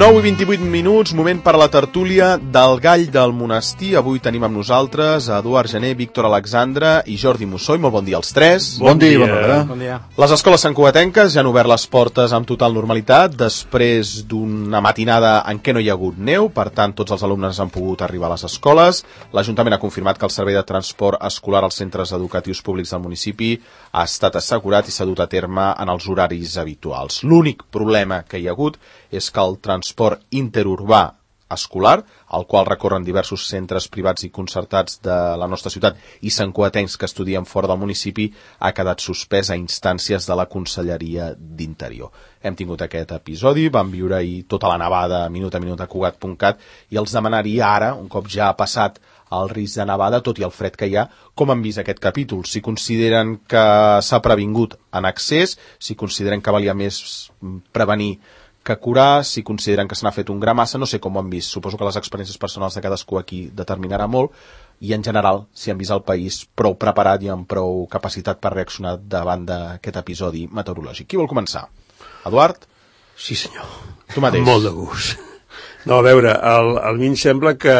9:28, moment per a la tertúlia del Gall del Monestir. Avui tenim amb nosaltres a Eduard Gené, Víctor Alexandre i Jordi Mussoi. Molt bon dia als tres. Bon dia. Bon dia. Les escoles santcugatenques ja han obert les portes amb total normalitat després d'una matinada en què no hi ha hagut neu, per tant tots els alumnes han pogut arribar a les escoles. L'Ajuntament ha confirmat que el servei de transport escolar als centres educatius públics del municipi ha estat assegurat i s'ha dut a terme en els horaris habituals. L'únic problema que hi ha hagut és que el transport interurbà escolar, al qual recorren diversos centres privats i concertats de la nostra ciutat i santcugatencs que estudien fora del municipi, ha quedat suspès a instàncies de la Conselleria d'Interior. Hem tingut aquest episodi, vam viure ahir tota la nevada minut a minut a Cugat.cat i els demanaria ara, un cop ja ha passat el risc de nevada, tot i el fred que hi ha, com han vist aquest capítol? Si consideren que s'ha previngut en excés, si consideren que valia més prevenir que curar, si consideren que se n'ha fet un gra massa, no sé com ho han vist. Suposo que les experiències personals de cadascú aquí determinarà molt, i en general, si han vist el país prou preparat i amb prou capacitat per reaccionar davant d'aquest episodi meteorològic. Qui vol començar? Eduard? Sí, senyor. Tu mateix. Amb molt de gust. No, a veure, a mi em sembla que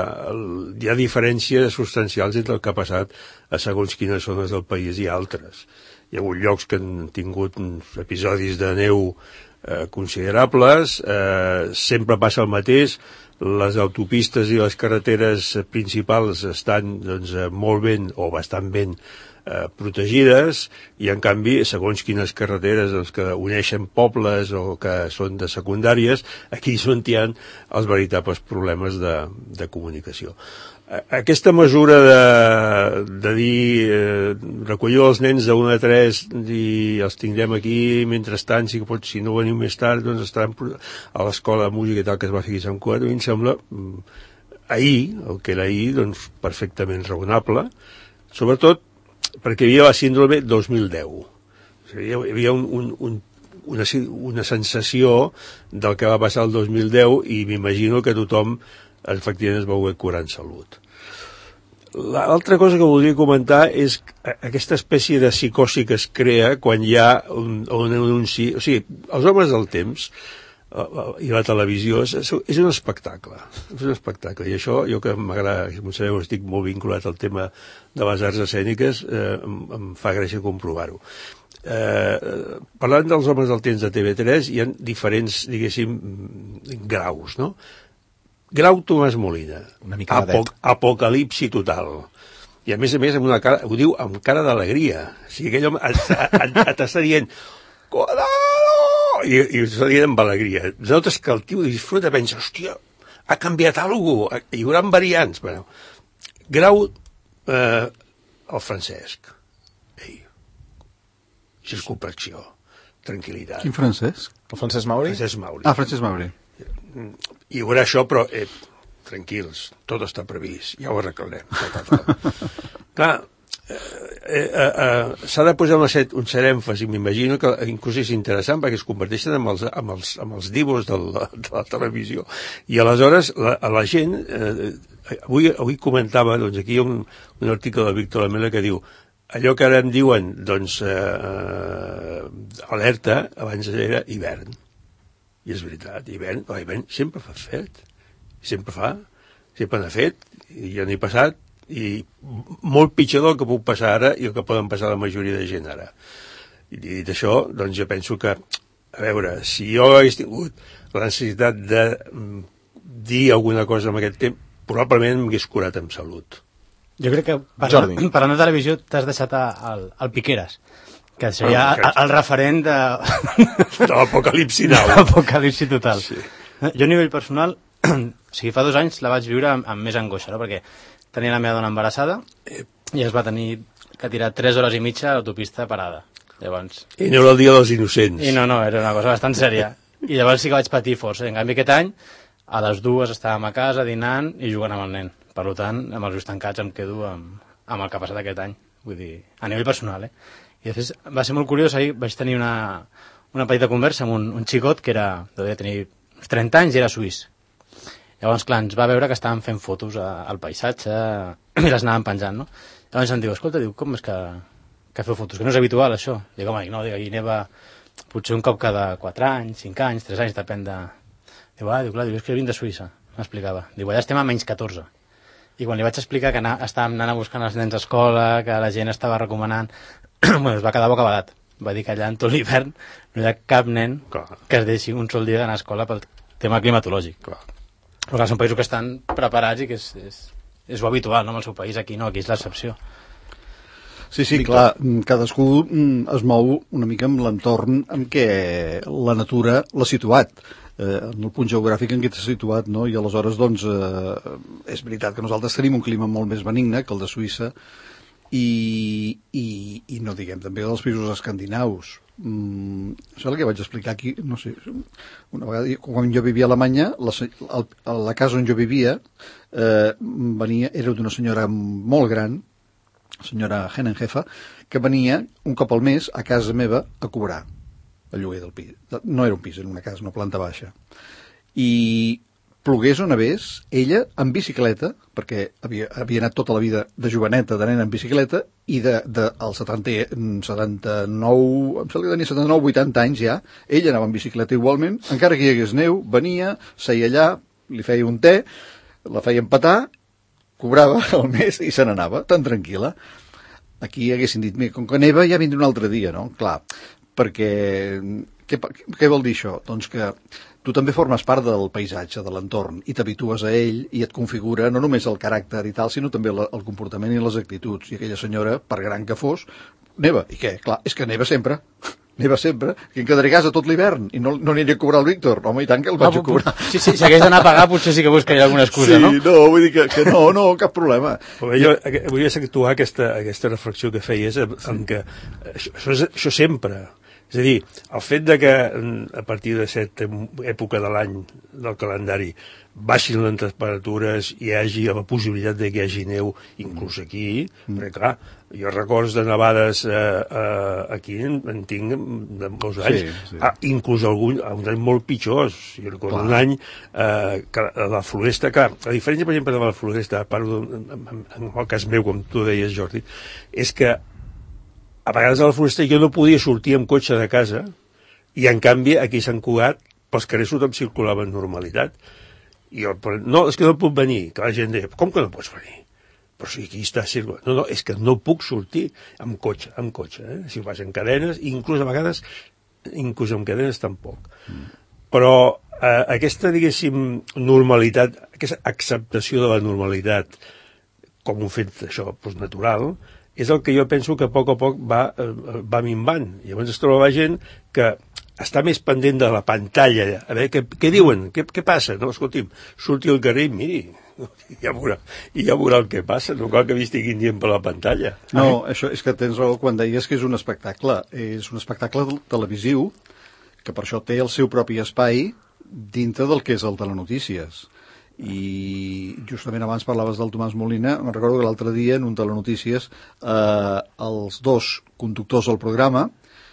hi ha diferències substancials entre el que ha passat a segons quines zones del país i altres. Hi ha hagut llocs que han tingut episodis de neu considerables, sempre passa el mateix, les autopistes i les carreteres principals estan doncs, molt ben o bastant ben protegides, i en canvi segons quines carreteres doncs, que uneixen pobles o que són de secundàries, aquí és on hi ha els veritables problemes de comunicació. Aquesta mesura de dir recollir els nens de 1 a 3 i els tindrem aquí mentrestant, si no veniu més tard doncs estaran a l'escola de música i tal que es va fer aquí a Sant Cugat, a mi em sembla el que era ahir, doncs perfectament raonable, sobretot perquè hi havia la síndrome 2010. O sigui, hi havia una sensació del que va passar el 2010 i m'imagino que tothom efectivament es va voler curar en salut. L'altra cosa que voldria comentar és aquesta espècie de psicosi que es crea quan hi ha un anunci. O sigui, els homes del temps i la televisió és un espectacle. És un espectacle. I això, jo que m'agrada, com sabeu, estic molt vinculat al tema de les arts escèniques, em fa gràcia comprovar-ho. Parlant dels homes del temps de TV3, hi ha diferents, diguéssim, graus, no? Grau Tomàs Molina, apocalipsi total. I a més, amb una cara, ho diu amb cara d'alegria. O sigui, aquell home t'està dient ¡Cuidado! I està dient amb alegria. Notes que el tio disfruta, pensa, hòstia, ha canviat alguna cosa, hi haurà variants. Bueno, Grau el Francesc. Ei, circunspecció, tranquil·litat. Quin Francesc? El Francesc Mauri? Francesc Mauri. Ah, Francesc Mauri. Hi haurà això, però tranquils, tot està previst, ja ho arreglarem. Clar, s'ha de posar un cert èmfasi, m'imagino que inclús és interessant perquè es converteixen amb els divos de la televisió. I aleshores la gent, avui comentava, doncs aquí hi ha un article de Víctor Lamela que diu allò que ara em diuen, doncs, alerta, abans era hivern. I és veritat, l'hivern sempre fa fred, sempre n'ha fet, i ja n'he passat, i molt pitjor del que puc passar ara i el que poden passar la majoria de gent ara. I dit això, doncs jo penso que, a veure, si jo hagués tingut la necessitat de dir alguna cosa en aquest temps, probablement m'hagués curat amb salut. Jo crec que per la televisió t'has deixat el Piqueras, que seria el referent de l'apocalipsi now. L'apocalipsi total. Sí. Jo a nivell personal, o sigui, fa 2 anys la vaig viure amb més angoixa, no? Perquè tenia la meva dona embarassada i es va tenir que tirar 3 hores i mitja a l'autopista parada. Llavors... I no era el dia dels innocents. I no, era una cosa bastant sèria. I llavors sí que vaig patir força. En canvi, aquest any, a les 2 estàvem a casa dinant i jugant amb el nen. Per tant, amb els ulls tancats em quedo amb el que ha passat aquest any. Vull dir, a nivell personal, I després va ser molt curiós, ahir vaig tenir una petita conversa amb un xicot que devia tenir uns 30 anys i era suís. Llavors, clar, ens va veure que estàvem fent fotos al paisatge i les anàvem penjant, no? Llavors em diu, escolta, com és que feu fotos? Que no és habitual, això. Dic, home, no, aquí neva potser un cop cada 4 anys, 5 anys, 3 anys, depèn Diu, clar, és que vinc de Suïssa, m'explicava. Diu, allà estem a menys 14. I quan li vaig explicar que estàvem anant a buscar els nens a escola, que la gent estava recomanant, bueno, es va quedar bocabadat. Va dir que allà en tot l'hivern no hi ha cap nen que es deixi un sol dia d'anar a escola pel tema climatològic. Però són països que estan preparats i que és lo habitual, no? En el seu país, aquí no, aquí és l'excepció. Sí, clar, cadascú es mou una mica amb l'entorn en què la natura l'ha situat, en el punt geogràfic en què t'ha situat, no? I aleshores, doncs, és veritat que nosaltres tenim un clima molt més benigne que el de Suïssa i no diguem també dels països escandinaus. Això és el que vaig explicar aquí, no sé, una vegada, quan jo vivia a Alemanya, la casa on jo vivia era d'una senyora molt gran, senyora Henenhefer, que venia un cop al mes a casa meva a cobrar el lloguer del pis. No era un pis, era una casa, una planta baixa. I plogués o nevés, ella en bicicleta, perquè havia anat tota la vida de joveneta, de nena en bicicleta, i als 79, em sembla que tenia 79, 80 anys ja, ella anava en bicicleta igualment, encara que hi hagués neu, venia, seia allà, li feia un te, la feia empatar, cobrava el mes i se n'anava, tan tranquil·la. Aquí haguessin dit, mira, com que neva ja vindrà un altre dia, no? Clar, perquè què vol dir això? Doncs que tu també formes part del paisatge, de l'entorn, i t'habitues a ell i et configura no només el caràcter i tal, sinó també el comportament i les actituds. I aquella senyora, per gran que fos, neva. I què? Clar, és que neva sempre. Neva sempre, que em quedaré a casa tot l'hivern i no aniré a cobrar el Víctor. Home, i tant que el vaig a cobrar. Sí, si hagués d'anar a pagar potser sí que buscaria alguna excusa, no? Sí, no, vull dir que no, cap problema. Jo volia actuar aquesta reflexió que feies en què això sempre. És a dir, el fet de que a partir de certa època de l'any del calendari baixin les temperatures i hi hagi la possibilitat de que hi hagi neu inclús aquí, perquè clar, jo records de nevades aquí en tinc de molts anys, inclús alguns anys molt pitjors. Jo recordo un any que la floresta, clar, la diferència per exemple de la floresta, parlo en el cas meu, com tu deies Jordi, és que a vegades a la floresta jo no podia sortir amb cotxe de casa i en canvi aquí a Sant Cugat pels carrers tothom circulava en normalitat. I jo, no, és que no puc venir, que la gent deia, com que no pots venir? Però si aquí està circulant. No, és que no puc sortir amb cotxe, si vas en cadenes, inclús a vegades inclús amb cadenes tampoc. Però aquesta, diguéssim, normalitat, aquesta acceptació de la normalitat com un fet, això, natural, és el que jo penso que a poc va minvant. Llavors es troba la gent que està més pendent de la pantalla, a veure què diuen, què passa, no, escolti'm, surti al carrer i miri, ja veurà el que passa, no cal que m'estiguin dient per la pantalla. No, això és que tens raó quan deies que és un espectacle televisiu, que per això té el seu propi espai dintre del que és el telenotícies. I justament abans parlaves del Tomàs Molina, me'n recordo que l'altre dia en un telenotícies els dos conductors del programa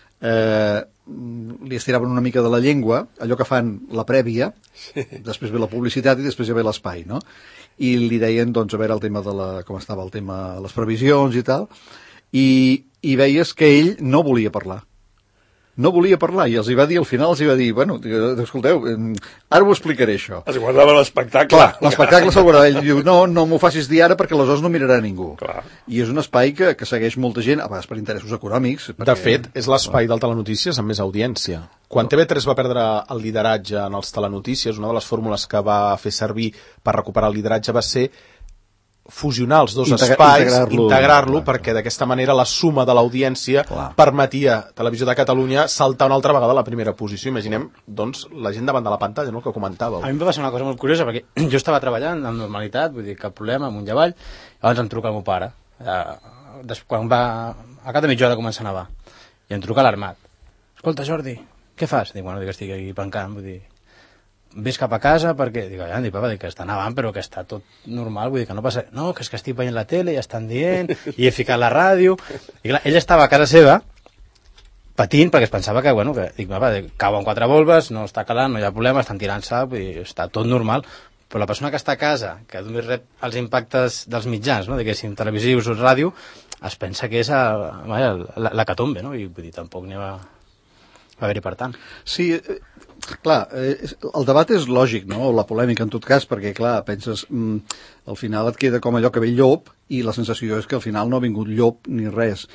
li estiraven una mica de la llengua, allò que fan la prèvia, després ve la publicitat i després ja ve l'espai, no? I li deien, doncs, a veure el tema com estava el tema, les previsions i tal, i veies que ell no volia parlar. No volia parlar, i els hi va dir, al final els hi va dir, bueno, escolteu, ara ho explicaré, això. Es guardava l'espectacle. Clar, l'espectacle se'l guardava. Ell diu, no m'ho facis dir ara perquè aleshores no mirarà ningú. Clar. I és un espai que segueix molta gent, a vegades per interessos econòmics. De fet, és l'espai del telenotícies amb més audiència. Quan TV3 va perdre el lideratge en els telenotícies, una de les fórmules que va fer servir per recuperar el lideratge va ser fusionar els dos espais, integrar-lo, perquè d'aquesta manera la suma de l'audiència permetia a Televisió de Catalunya saltar una altra vegada a la primera posició. Imaginem, doncs, la gent davant de la pantalla, no?, el que comentàveu. A mi em va passar una cosa molt curiosa, perquè jo estava treballant amb normalitat, vull dir, cap problema, amunt i avall, llavors em truca el meu pare, quan va, a cada mitja hora de començar a nevar, i em truca l'armat. Escolta, Jordi, què fas? Dic, bueno, estic aquí pencant, vull dir, ves cap a casa perquè, dic, papa, que està nevant però que està tot normal, vull dir que no passa, no, que és que estic veient la tele i estan dient, i he ficat la ràdio, i clar, ell estava a casa seva patint perquè es pensava que, bueno, que, dic, papa, cauen 4 volves, no està calant, no hi ha problema, estan tirant-se, vull dir, està tot normal, però la persona que està a casa, que només rep els impactes dels mitjans, no?, diguéssim, televisius o ràdio, es pensa que és l'hecatombe, no?, i vull dir, tampoc n'hi va haver-hi per tant. Sí, Clar, el debat és lògic, no? La polèmica en tot cas, perquè clar, penses, al final et queda com allò que ve el llop i la sensació és que al final no ha vingut llop ni res.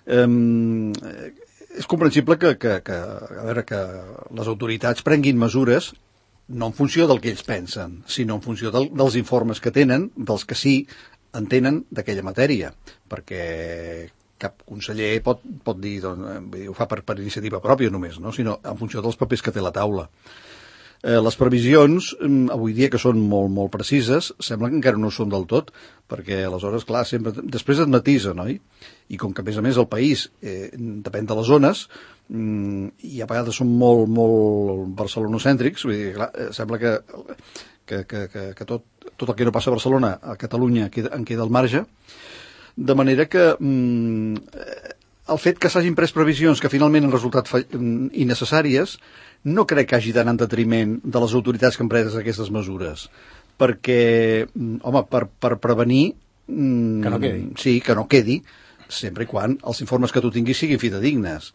És comprensible que les autoritats prenguin mesures no en funció del que ells pensen, sinó en funció dels informes que tenen, dels que sí entenen d'aquella matèria, perquè cap conseller pot dir, doncs, ho fa per iniciativa pròpia només, no? Sinó en funció dels papers que té la taula. Les previsions, avui dia que són molt, molt precises, sembla que encara no ho són del tot, perquè aleshores, clar, sempre després et matisa, no? I com que, a més, el país depèn de les zones, i a vegades són molt, molt barcelonocèntrics, vull dir, clar, sembla que tot el que no passa a Barcelona, a Catalunya en queda al marge, de manera que el fet que s'hagin pres previsions que finalment han resultat innecessàries no crec que hagi d'anar en detriment de les autoritats que han pres aquestes mesures, perquè, home, per prevenir que no quedi. Sí, que no quedi, sempre i quan els informes que tu tinguis siguin fidedignes.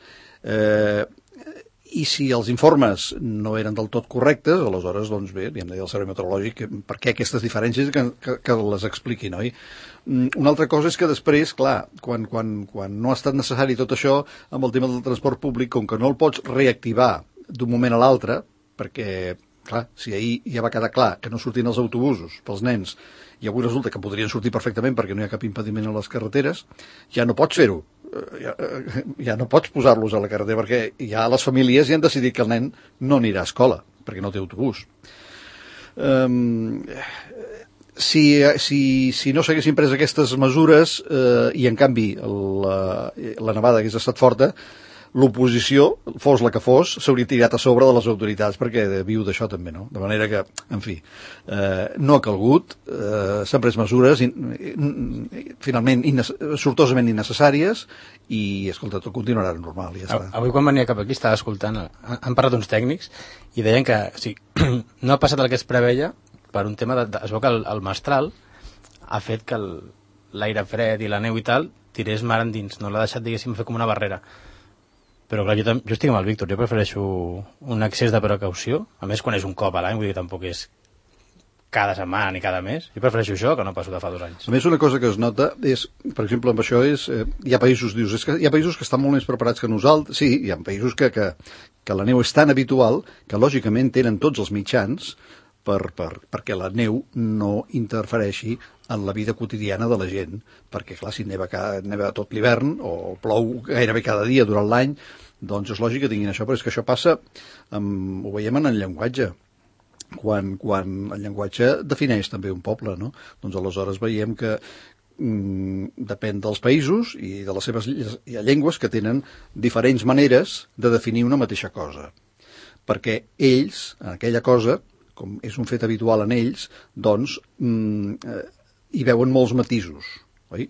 I si els informes no eren del tot correctes, aleshores, doncs bé, li hem de dir al Servei Meteorològic per què aquestes diferències que les expliqui, no? Una altra cosa és que després, clar, quan no ha estat necessari tot això, amb el tema del transport públic, com que no el pots reactivar d'un moment a l'altre, perquè, clar, si ahir ja va quedar clar que no sortien els autobusos pels nens, i avui resulta que podrien sortir perfectament perquè no hi ha cap impediment a les carreteres, ja no pots fer-ho. Ja no pots posar-los a la carretera perquè ja les famílies ja han decidit que el nen no anirà a escola perquè no té autobús. Si no s'haguessin pres aquestes mesures i en canvi la nevada hagués estat forta, l'oposició, fos la que fos, s'hauria tirat a sobre de les autoritats perquè viu d'això també, no? De manera que, en fi, no ha calgut, s'han pres mesures finalment sortosament innecessàries i, escolta, tot continuarà normal. Ja està. Avui quan venia cap aquí estava escoltant, han parlat uns tècnics i deien que no ha passat el que es preveia per un tema es veu que el mestral ha fet que l'aire fred i la neu i tal tirés mar endins, no l'ha deixat, diguéssim, fer com una barrera. Però clar, jo estic amb el Víctor, jo prefereixo un excés de precaució, a més quan és un cop a l'any, vull dir que tampoc és cada setmana ni cada mes, jo prefereixo això que no passo de fa 2 anys. A més, una cosa que es nota és, per exemple, amb això és, hi ha països, dius, és que hi ha països que estan molt més preparats que nosaltres, sí, hi ha països que la neu és tan habitual que lògicament tenen tots els mitjans perquè la neu no interfereixi en la vida quotidiana de la gent, perquè clar, si neva tot l'hivern o plou gairebé cada dia durant l'any, doncs és lògic que tinguin això, però és que això passa, ho veiem en el llenguatge, quan el llenguatge defineix també un poble, no? Doncs aleshores veiem que depèn dels països i de les seves llengües que tenen diferents maneres de definir una mateixa cosa, perquè ells, en aquella cosa, com és un fet habitual en ells, doncs hi veuen molts matisos, oi?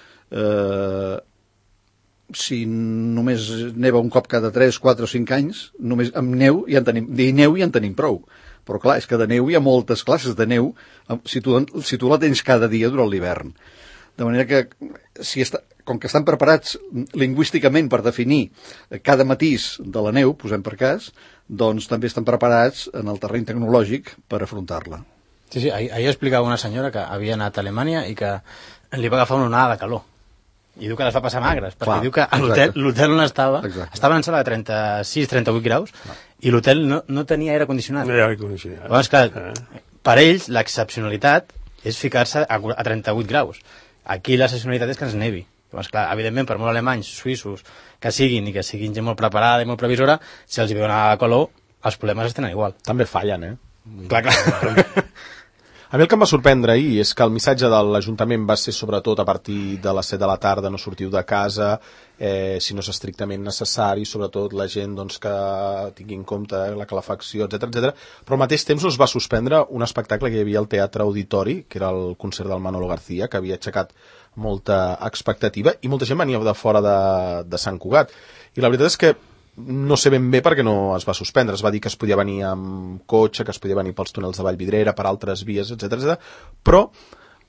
Si només neva un cop cada 3, 4 o 5 anys, només amb neu ja en tenim prou. Però clar, és que de neu hi ha moltes classes de neu si tu la tens cada dia durant l'hivern. De manera que, com que estan preparats lingüísticament per definir cada matís de la neu, posem per cas, doncs també estan preparats en el terreny tecnològic per afrontar-la. Sí, ahir explicava una senyora que havia anat a Alemanya i que li va agafar una onada de calor. I diu que les va passar magres, perquè diu que l'hotel on estava en sala de 36-38 graus i l'hotel no tenia aire condicionat. No hi ha aire condicionat. Llavors, clar, per ells l'excepcionalitat és ficar-se a 38 graus. Aquí l'excepcionalitat és que ens nevi. Llavors, clar, evidentment, per molt alemanys, suïssos, que siguin gent molt preparada i molt previsora, si els hi ve una calor, els problemes es tenen igual. També fallen, Clar. A mi el que em va sorprendre ahir és que el missatge de l'Ajuntament va ser sobretot a partir de les 7 de la tarda, no sortiu de casa, si no és estrictament necessari, sobretot la gent doncs, que tingui en compte la calefacció, etc. Però al mateix temps us va suspendre un espectacle que hi havia al Teatre Auditori, que era el concert del Manolo García, que havia aixecat molta expectativa i molta gent venia de fora de Sant Cugat. I la veritat és que no sé ben bé per què no es va suspendre. Es va dir que es podia venir amb cotxe, que es podia venir pels túnels de Vallvidrera, per altres vies, etc. Però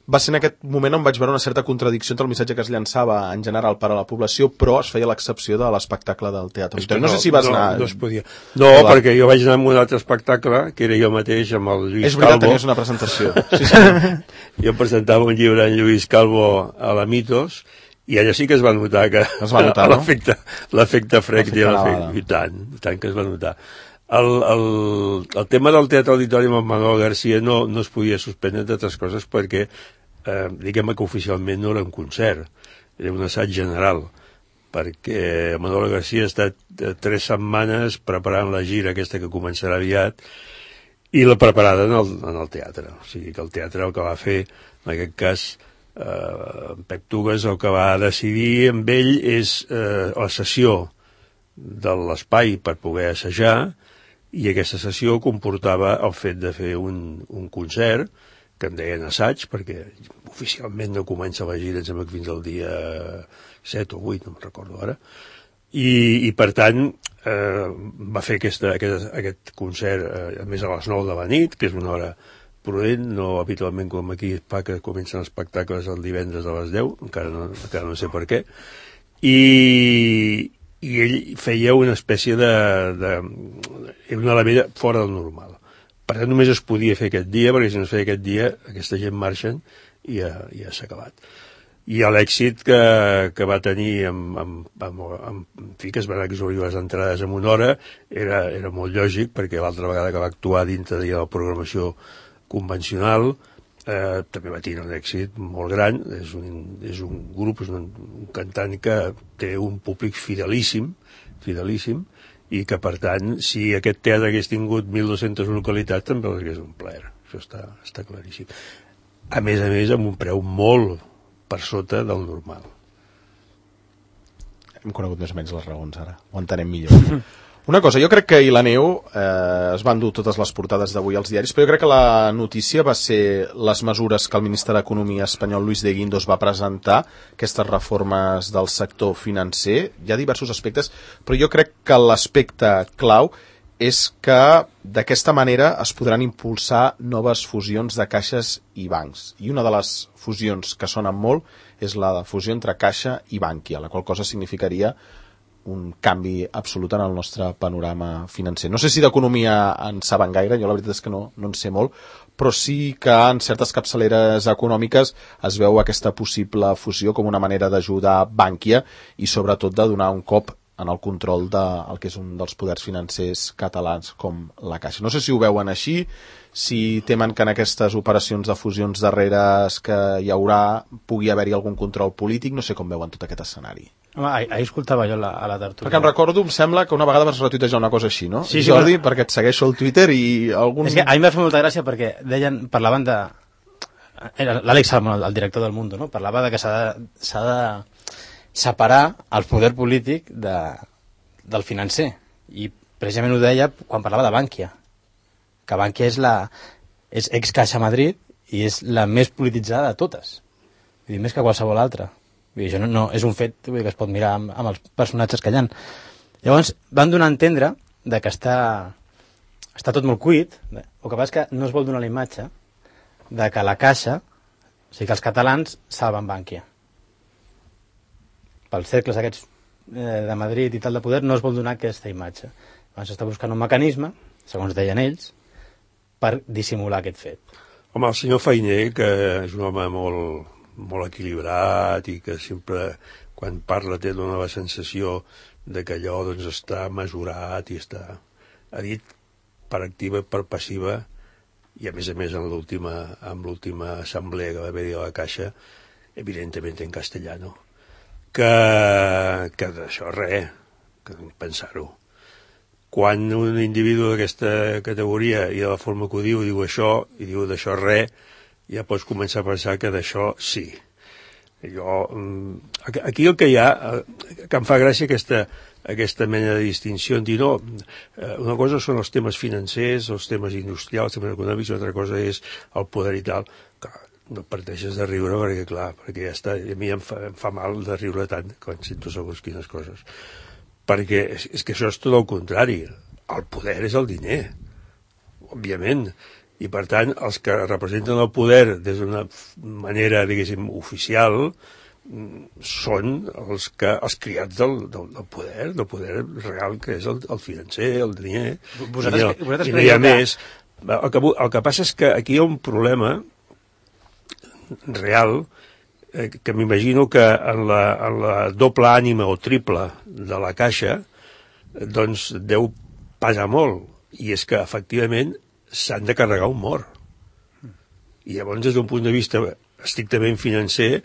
va ser en aquest moment on vaig veure una certa contradicció entre el missatge que es llançava en general per a la població, però es feia l'excepció de l'espectacle del Teatre Auditori. No sé si vas anar... No es podia. No, perquè jo vaig anar amb un altre espectacle, que era jo mateix, amb el Lluís Calvo. És veritat, tenies una presentació. Sí. Jo presentava un llibre en Lluís Calvo a la Mitos, i allà sí que es va notar que l'efecte frec i tant que es va notar. El tema del Teatre Auditori amb Manolo García no es podia suspendre d'altres coses perquè, diguem-ne que oficialment no era un concert, era un assaig general, perquè Manolo García ha estat 3 setmanes preparant la gira aquesta que començarà aviat i la preparada en el teatre. O sigui que el teatre el que va fer, en aquest cas, Pep Tugues el que va decidir amb ell és la cessió de l'espai per poder assajar, i aquesta sessió comportava el fet de fer un concert, que en deien assaig, perquè oficialment no comença la gira, em sembla que fins al dia 7 o 8, no me'n recordo ara, i per tant va fer aquest concert, a més a les 9 de la nit, que és una hora prudent, no habitualment com aquí es fa que comencen els espectacles el divendres a les 10, encara no sé per què, i ell feia una espècie un element fora del normal. Per tant, només es podia fer aquest dia, perquè si no es feia aquest dia, aquesta gent marxen i ja s'ha acabat. I l'èxit que va tenir en fi, que es van exaurir les entrades en una hora, era molt lògic, perquè l'altra vegada que va actuar dintre de la programació convencional, també va tenir un èxit molt gran. És un grup, és un cantant que té un públic fidelíssim, i que per tant, si aquest teatre hagués tingut 1.200 localitats, també l'hagués omplert. Això està claríssim. A més, amb un preu molt per sota del normal. Hem conegut més o menys les raons ara, ho entenem millor. Una cosa, jo crec que ahir la neu es van dur totes les portades d'avui als diaris, però jo crec que la notícia va ser les mesures que el ministre d'Economia espanyol Luis de Guindos va presentar, aquestes reformes del sector financer. Hi ha diversos aspectes, però jo crec que l'aspecte clau és que d'aquesta manera es podran impulsar noves fusions de caixes i bancs. I una de les fusions que sonen molt és la fusió entre Caixa i Bankia, la qual cosa significaria un canvi absolut en el nostre panorama financer. No sé si d'economia en saben gaire, jo la veritat és que no en sé molt, però sí que en certes capçaleres econòmiques es veu aquesta possible fusió com una manera d'ajudar Bankia i sobretot de donar un cop en el control del que és un dels poders financers catalans com la Caixa. No sé si ho veuen així, si temen que en aquestes operacions de fusions darreres que hi haurà pugui haver-hi algun control polític, no sé com veuen tot aquest escenari. Home, ahir escoltava jo a la tertúlia. Perquè em recordo, em sembla que una vegada vas retuitejar una cosa així, no? Sí, Jordi, però... perquè et segueixo al Twitter i algun... És que a mi m'ha fet molta gràcia perquè parlaven de... L'Àlex Salmon, el director del Mundo, no? Parlava de que s'ha de separar el poder polític del financer. I precisament ho deia quan parlava de Bankia. Que Bankia és ex-Caixa Madrid i és la més polititzada de totes. Vull dir, més que qualsevol altra. Vull dir, això no és un fet que es pot mirar amb els personatges que hi ha. Llavors van donar a entendre que està tot molt cuit, el que passa és que no es vol donar la imatge de que la Caixa, o sigui que els catalans salven Bankia. Pels cercles aquests de Madrid i tal de poder no es vol donar aquesta imatge. Llavors s'està buscant un mecanisme, segons deien ells, per dissimular aquest fet. Home, el senyor Fainé, que és un home molt equilibrat i que sempre, quan parla, dona la sensació de que allò doncs, està mesurat i ha dit per activa i per passiva, i a més amb l'última assemblea que va haver-hi a la Caixa, evidentment en castellano, que d'això res, que pensar-ho. Quan un individu d'aquesta categoria i de la forma que ho diu això i diu d'això res, ja pots començar a pensar que d'això sí. Aquí el que hi ha, que em fa gràcia aquesta mena de distinció en dir no, una cosa són els temes financers, els temes industrials, els temes econòmics, una altra cosa és el poder i tal. No parteixes de riure perquè ja està, a mi em fa mal de riure tant quan sento segons quines coses. Perquè és que això és tot el contrari. El poder és el diner, òbviament. I, per tant, els que representen el poder des d'una manera, diguéssim, oficial, són els criats del poder real, que és el financer, el diner. Vosaltres I no hi ha més. El que passa és que aquí hi ha un problema real, que m'imagino que en la doble ànima o triple de la Caixa doncs deu pesar molt, i és que efectivament s'han de carregar un mort, i llavors des d'un punt de vista estrictament financer,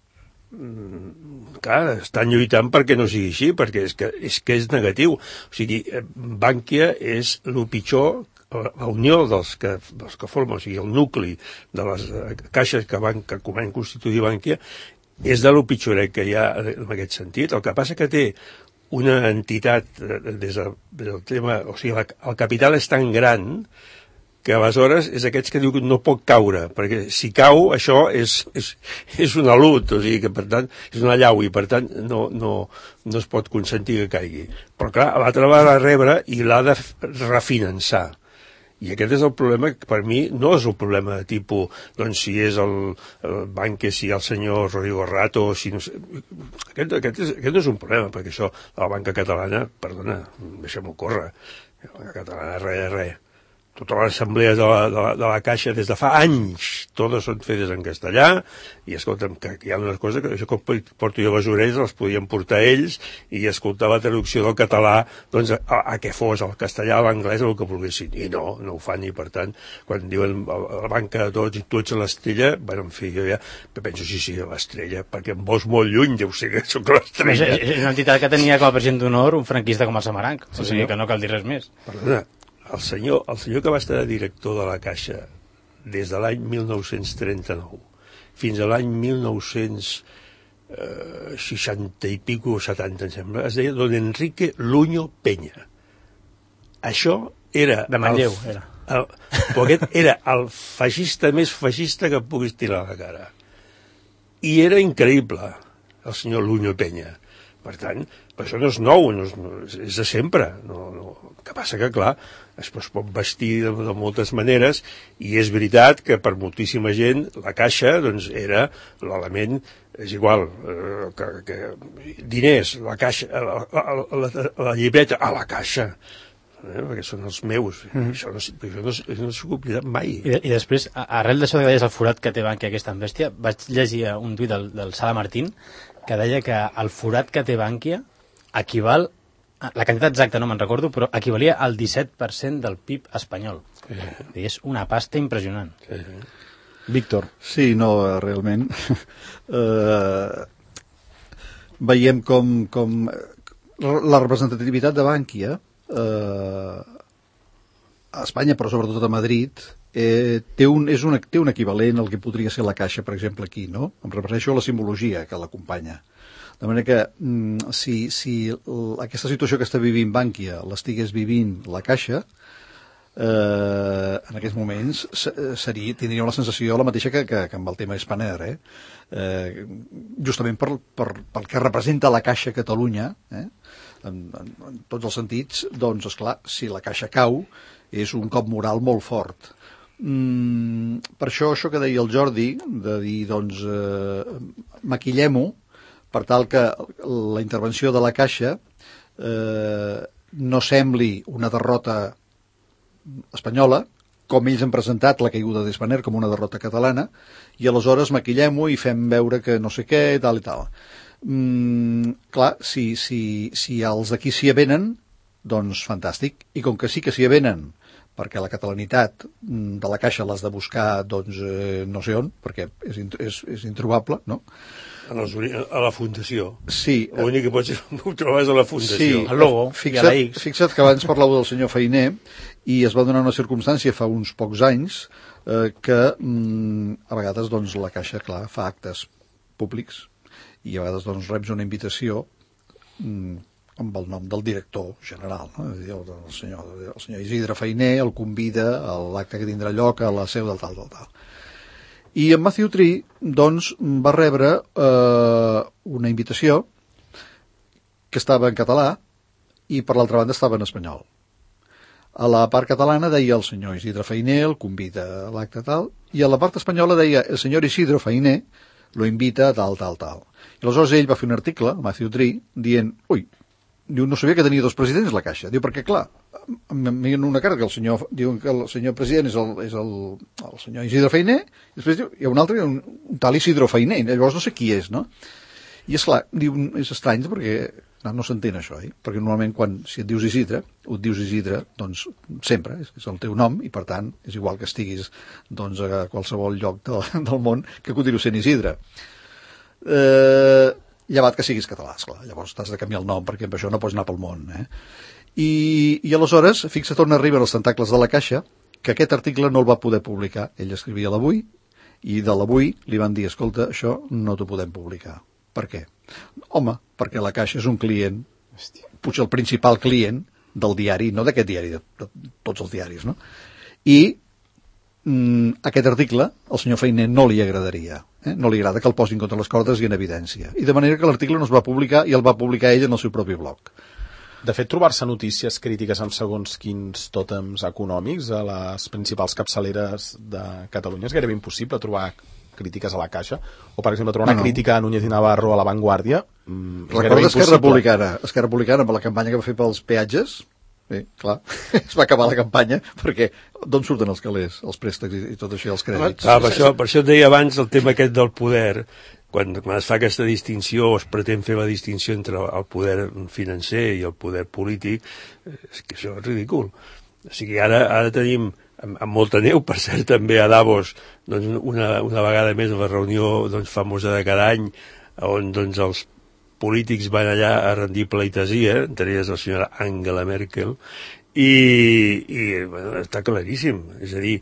clar, estan lluitant perquè no sigui així, perquè és que és negatiu. O sigui, Bankia és el pitjor, la unió dels que formen, o sigui, el nucli de les caixes que van constituir Bankia, és de lo pitjoret que hi ha en aquest sentit. El que passa que té una entitat des del tema, o sigui, el capital és tan gran que aleshores és aquests que diu que no pot caure, perquè si cau això és un alut, o sigui que per tant és una llau, i per tant no es pot consentir que caigui. Però clar, l'altre l'ha de rebre i l'ha de refinançar. I aquest és el problema, que per mi no és un problema de tipus, doncs si és el Bankia, si el senyor Rodrigo Rato, si no sé. Aquest no és un problema, perquè això, la banca catalana, perdona, deixem-ho córrer, la banca catalana res. Totes les assemblees de la Caixa des de fa anys, totes són fetes en castellà, i escolta'm, que hi ha unes coses que això que porto jo a les orelles les podien portar ells i escoltar la traducció del català doncs a què fos, al castellà, a l'anglès, o el que volguessin, i no ho fan. I per tant, quan diuen la banca de tots i tu ets l'estrella, bueno, en fi, jo ja penso, sí, l'estrella, perquè em vols molt lluny, deu ser que soc l'estrella. És una entitat que tenia com a president d'honor un franquista com el Samaranch, o sigui que no cal dir res més. Perdona, el senyor que va estar director de la Caixa des de l'any 1939 fins a l'any 1960 i pico, 70, em sembla, es deia don Enrique Luño Peña. Això era... De Manlleu, era. Però aquest era el feixista més feixista que puguis tirar a la cara. I era increïble, el senyor Luño Peña. Per tant, això no és nou, és de sempre. El que passa que, clar, es pot vestir de moltes maneres, i és veritat que per moltíssima gent la Caixa doncs, era l'element, és igual, que diners, la Caixa, la llibreta, a la Caixa, perquè són els meus. Això no s'ha oblidat mai. I després, arrel d'això que deies el forat que té Bankia, aquesta bèstia, vaig llegir un tuit del Sala Martín que deia que el forat que té Bankia equival, la quantitat exacta no me'n recordo, però equivalia al 17% del PIB espanyol. I és una pasta impressionant. Víctor. Sí, no, realment. Veiem com la representativitat de Bankia a Espanya, però sobretot a Madrid, té un equivalent al que podria ser la Caixa, per exemple, aquí, no? Em refereixo a la simbologia que l'acompanya. De manera que si aquesta situació que està vivint Bankia l'estigués vivint la Caixa, en aquests moments tindria una sensació la mateixa que amb el tema Spanair, justament pel que representa la Caixa a Catalunya, en tots els sentits. Doncs, esclar, si la Caixa cau és un cop moral molt fort. Per això que deia el Jordi, de dir, doncs, maquillem-ho per tal que la intervenció de la Caixa no sembli una derrota espanyola, com ells han presentat la caiguda de Spanair com una derrota catalana, i aleshores maquillem-ho i fem veure que no sé què, tal i tal. Clar, si els d'aquí s'hi avenen, doncs fantàstic. I com que sí que s'hi avenen, perquè la catalanitat de la Caixa l'has de buscar, doncs, no sé on, perquè és introbable, no? A la Fundació. Sí. L'únic que pots trobar és a la Fundació. Sí, el logo, fixa't que abans parlàveu del senyor Feiner, i es va donar una circumstància fa uns pocs anys que a vegades doncs, la Caixa, clar, fa actes públics, i a vegades doncs, reps una invitació amb el nom del director general, no? El senyor Isidre Feiner el convida a l'acte que tindrà lloc a la seu del tal. I en Matthew Tree, doncs, va rebre una invitació que estava en català i per l'altra banda estava en espanyol. A la part catalana deia el senyor Isidre Fainé, el convida a l'acte tal, i a la part espanyola deia el senyor Isidre Fainé lo invita a tal. I aleshores ell va fer un article, Matthew Tree, dient, diu, no sabia que tenia dos presidents la Caixa. Diu, perquè clar, m'hi una carta que diuen que el senyor president és el senyor Isidre Fainé, i després diu, hi ha un altre, un tal Isidre Fainé, llavors no sé qui és, no? I és clar, diu, és estrany perquè no s'entén això, perquè normalment si et dius Isidre, doncs sempre, és el teu nom, i per tant és igual que estiguis doncs, a qualsevol lloc del món que continuï sent Isidre. Llevat que siguis català, esclar, llavors t'has de canviar el nom perquè amb això no pots anar pel món. I aleshores, fixa't on arriben els tentacles de la Caixa, que aquest article no el va poder publicar. Ell escrivia l'Avui, i de l'Avui li van dir, escolta, això no t'ho podem publicar. Per què? Home, perquè la Caixa és un client, potser el principal client del diari, no d'aquest diari, de tots els diaris, no? I aquest article al senyor Fainé no li agradaria. No li agrada que el posin contra les cordes i en evidència. I de manera que l'article no es va publicar i el va publicar ell en el seu propi blog. De fet, trobar-se notícies crítiques amb segons quins tòtems econòmics a les principals capçaleres de Catalunya és gairebé impossible trobar crítiques a la Caixa, o per exemple trobar una crítica a Núñez i Navarro a La Vanguardia. Recordes Esquerra Republicana amb la campanya que va fer pels peatges? Sí, clar, es va acabar la campanya perquè d'on surten els calés, els préstecs i tot això, els crèdits. Per això et deia abans el tema aquest del poder, quan es fa aquesta distinció, o es pretén fer la distinció entre el poder financer i el poder polític, és que això és ridícul. O sigui, ara tenim amb molta neu, per cert, també a Davos, doncs, una vegada més la reunió doncs, famosa de cada any, on doncs, els polítics van allà a rendir pleitesia, entre elles la senyora Angela Merkel, i bueno, està claríssim. És a dir,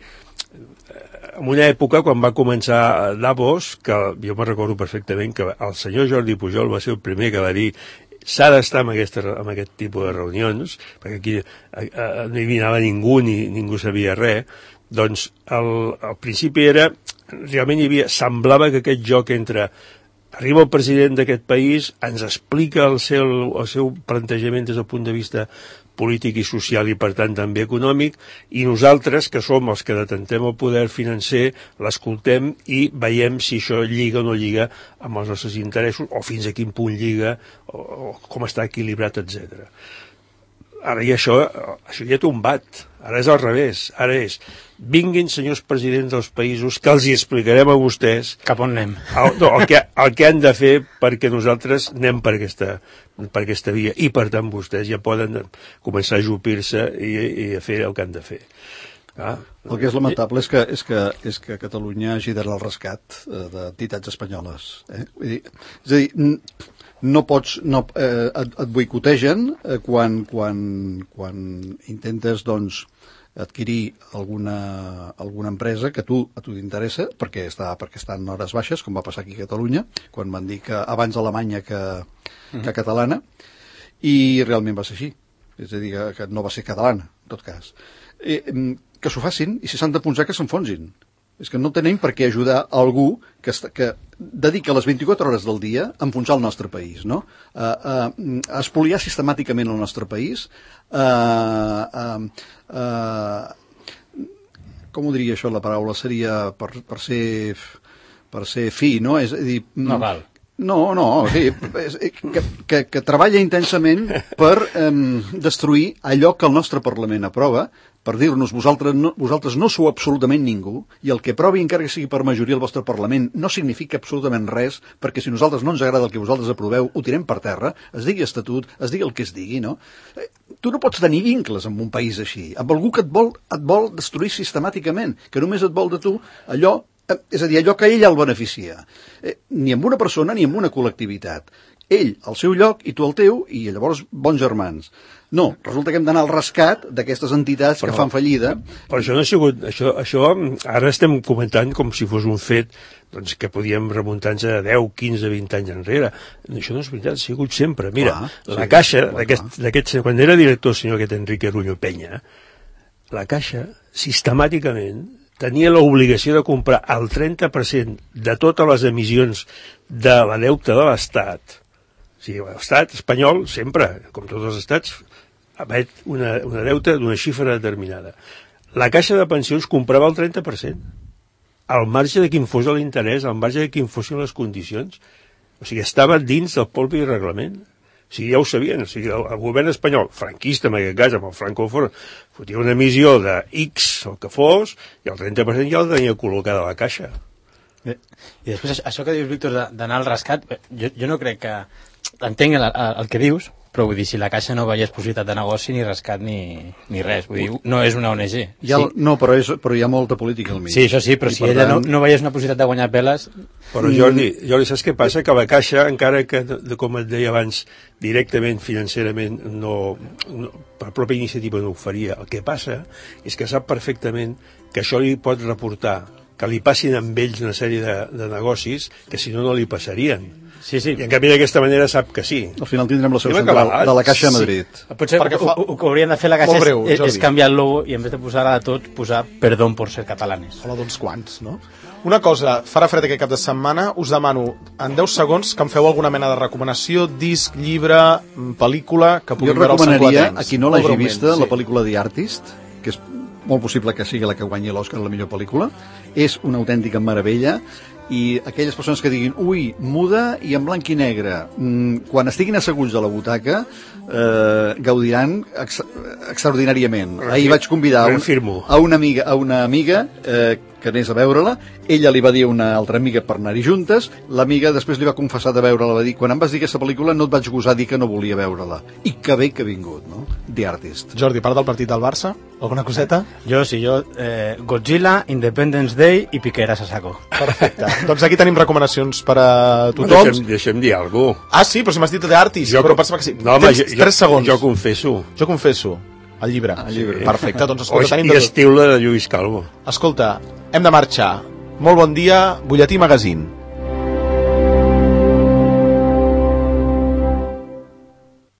en una època, quan va començar Davos, que jo me recordo perfectament que el senyor Jordi Pujol va ser el primer que va dir s'ha d'estar en aquest tipus de reunions, perquè aquí no hi anava ningú, ningú sabia res, doncs al principi realment semblava que aquest joc entre arriba el president d'aquest país, ens explica el seu plantejament des del punt de vista polític i social i per tant també econòmic, i nosaltres, que som els que detentem el poder financer, l'escoltem i veiem si això lliga o no lliga amb els nostres interessos, o fins a quin punt lliga, o com està equilibrat, etc. Ara això ja ha tombat, ara és al revés, ara és vinguin senyors presidents dels països que els hi explicarem a vostès cap on anem, el que han de fer perquè nosaltres anem per aquesta via, i per tant vostès ja poden començar a ajupir-se i a fer el que han de fer. El que és lamentable és que Catalunya hagi d'anar al rescat d'entitats espanyoles. És a dir, no pots, et boicotegen quan intentes doncs adquirir alguna empresa que a tu t'interessa perquè està en hores baixes, com va passar aquí a Catalunya, quan van dir que abans Alemanya que catalana, i realment va ser així. És a dir, que no va ser catalana, en tot cas. Que s'ho facin, i si s'han d'enfonsar, que s'enfonsin. És que no tenim per què ajudar a algú que dedica les 24 hores del dia a enfonsar el nostre país, no? A espoliar sistemàticament el nostre país, com ho diria això, la paraula seria per ser fi, no? És a dir, no val. No, sí, que treballa intensament per destruir allò que el nostre Parlament aprova, per dir-nos vosaltres no sou absolutament ningú, i el que aprovi, encara que sigui per majoria el vostre Parlament, no significa absolutament res, perquè si a nosaltres no ens agrada el que vosaltres aproveu, ho tirem per terra, es digui estatut, es digui el que es digui, no? Tu no pots tenir vincles amb un país així, amb algú que et vol destruir sistemàticament, que només et vol de tu allò, és a dir, allò que ell el beneficia. Ni amb una persona ni amb una col·lectivitat. Ell al seu lloc i tu al teu, i llavors bons germans. No, resulta que hem d'anar al rescat d'aquestes entitats que fan fallida. Però això no ha sigut... Això ara estem comentant com si fos un fet doncs, que podíem remuntar-nos a 10, 15, 20 anys enrere. Això no és veritat, ha sigut sempre. Mira, la Caixa, quan era director el senyor aquest Enrique Ruño Peña, la Caixa, sistemàticament, tenia l'obligació de comprar el 30% de totes les emissions de la deuta de l'Estat. O sigui, l'estat espanyol sempre, com tots els estats, emet una deute d'una xifra determinada. La Caixa de Pensions comprava el 30%, al marge de quin fos l'interès, al marge de quin fossin les condicions. O sigui, estava dins del propi reglament. O sigui, ja ho sabien. O sigui, el govern espanyol, franquista en aquest cas, amb el Franco fora, fotia una emissió de X, el que fos, i el 30% ja el tenia col·locat a la Caixa. I després, això que dius, Víctor, d'anar al rescat, jo no crec que... Entenc el que dius, però vull dir, si la Caixa no veiés possibilitat de negoci, ni rescat ni res. Vull dir, no és una ONG. No, però hi ha molta política al mig. Sí, això sí, però si ella no veiés una possibilitat de guanyar peles... Però Jordi, saps què passa? Que la Caixa, encara que, com et deia abans, directament, financerament, per pròpia iniciativa no ho faria. El que passa és que sap perfectament que això li pot reportar, que li passin amb ells una sèrie de negocis que si no li passarien. Sí. I en canvi d'aquesta manera sap que sí. Al final tindrem la seu central de la Caixa a Madrid. Sí. Potser el que haurien de fer la Caixa és canviar el logo i en vez de posar a tot, posar perdó por ser catalanes. Hola d'uns quants, no? Una cosa, farà fred aquest cap de setmana, us demano en 10 segons que em feu alguna mena de recomanació, disc, llibre, pel·lícula, que puguin veure els santquadrans. Jo recomanaria, a qui no l'hagi vista, la pel·lícula The Artist, que és molt possible que sigui la que guanyi l'Oscar a la millor pel·lícula. És una autèntica meravella. I aquelles persones que diguin muda i en blanc i negre, quan estiguin asseguts a la butaca gaudiran extraordinàriament. Ahir vaig convidar a una amiga que anés a veure-la, ella li va dir a una altra amiga per anar-hi juntes, l'amiga després li va confessar de veure-la, va dir, quan em vas dir aquesta pel·lícula no et vaig gosar dir que no volia veure-la, i que bé que ha vingut, no? The Artist. Jordi, part del partit del Barça? Alguna coseta? Jo Godzilla, Independence Day i Piqueras a saco. Perfecte. Doncs aquí tenim recomanacions per a tothom. Deixem dir alguna cosa. Ah, sí, però si m'has dit The Artist, però pensava que sí. No, home, 3 segons. Jo confesso. El llibre. Perfecte, doncs escolta, tenim... I estiu-la de Lluís Calvo. Escolta, hem de marxar. Molt bon dia, Butlletí Magazine.